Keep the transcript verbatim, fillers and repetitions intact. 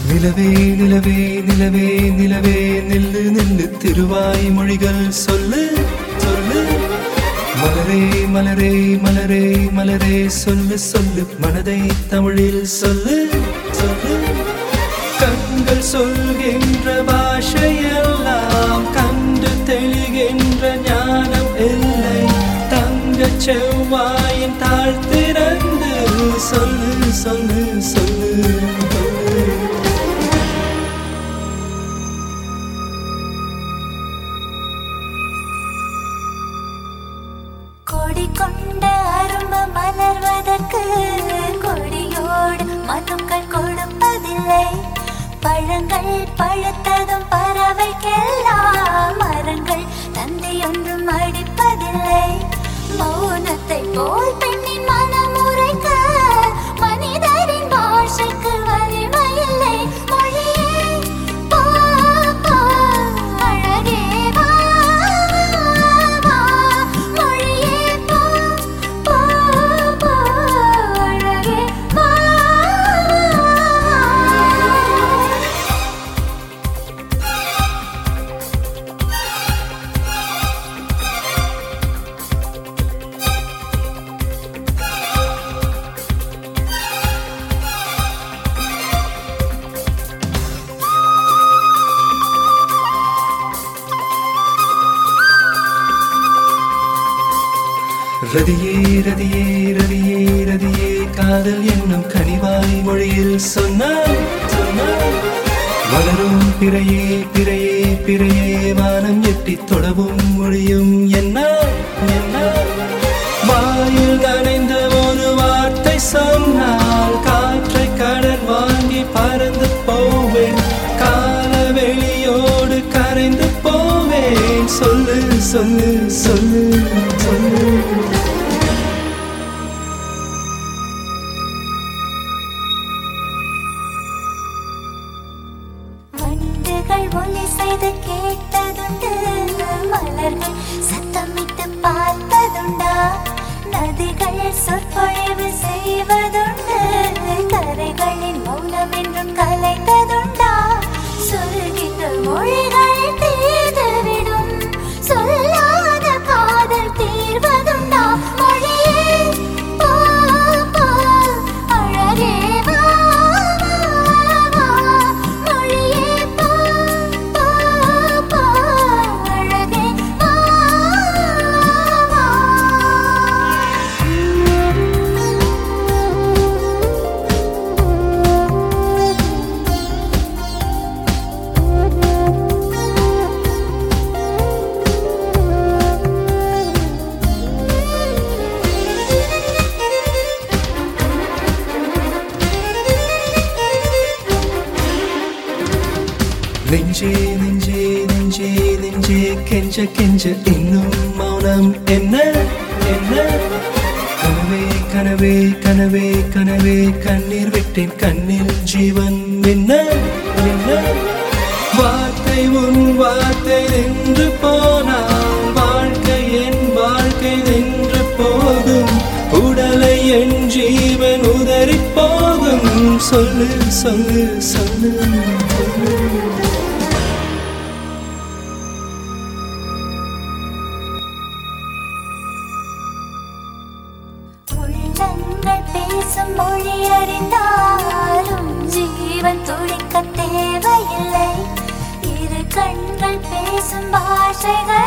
நிலவே நிலவே நிலவே நிலவே நில்லு நில்லு திருவாய் மொழிகள் சொல்லு சொல்லு மலரே மலரே மலரே மலரே சொல்லு சொல்லு மனதை தமிழில் சொல்லு சொல்லு கண்கள் சொல்கின்ற பாஷையெல்லாம் கண்டு தெளிகின்ற ஞானம் இல்லை தங்கச் செவ்வாயின் தாழ் திறந்து சொல்லு சொல்லு சொல்லு கொடி கொண்ட அரும்பு மலர்வதற்கு கொடியோடு மனுக்கள் கொடுப்பதில்லை பழங்கள் பழுத்ததும் பறவைக்கெல்லாம் மரங்கள் தந்தை ஒன்றும் அடிப்பதில்லை மௌனத்தை போல் பெண்ணின் மனம் உரைக்க மனிதரின் பாஷைக்கு வலிமையில்லை மொழியே போ போ அழகே வா வா மொழியே போ போ போ அழகே வா ரதியே ரதியே ரதியே ரதியே காதல் என்னும் கனிவாய் மொழியில் சொன்னாய் சொன்னாய் வளரும் பிறையே பிறையே பிறையே வானம் எட்டி தொடவும் மொழியும் என்ன என்ன வாயில் நனைந்த ஒரு வார்த்தை சொன்னால் காற்றை கடன் வாங்கி பறந்து போவேன் கால வெளியோடு கரைந்து போவேன் சொல்லு சொல்லு சொல்லு சொல்லு வண்டுகள் ஒலி செய்து கேட்டதுண்டு மலர்கள் சத்தமிட்டு பார்த்ததுண்டா நதிகள் சொற்பொழிவு செய்வதுண்டு கரைகளின் மௌனம் என்றும் கலைந்ததுண்டா சொல்கின்ற மொழிகள் தீர்ந்துவிடும் சொல்லாத காதல் தீர்வதுண்டா மொழியே போ போ அழகே வா வா மொழியே போ போ போ அழகே வா வா நெஞ்சே நெஞ்சே நெஞ்சே நெஞ்சே கெஞ்ச கெஞ்ச இன்னும் மௌனம் என்ன என்ன கனவே கனவே கனவே கனவே கண்ணீர் விட்டேன் கண்ணில் ஜீவன் என்ன என்ன வார்த்தை உன் வார்த்தை நின்று போனால் வாழ்க்கை என் வாழ்க்கை நின்று போகும் உடலை என் ஜீவன் உதறி போகும் சொல்லு சொல்லு சொல்லு சொல்லு உள்ளங்கள் பேசும் மொழி அறிந்தாலும் ஜீவன் துடிக்க தேவையில்லை இரு கண்கள் பேசும் பாஷைகள்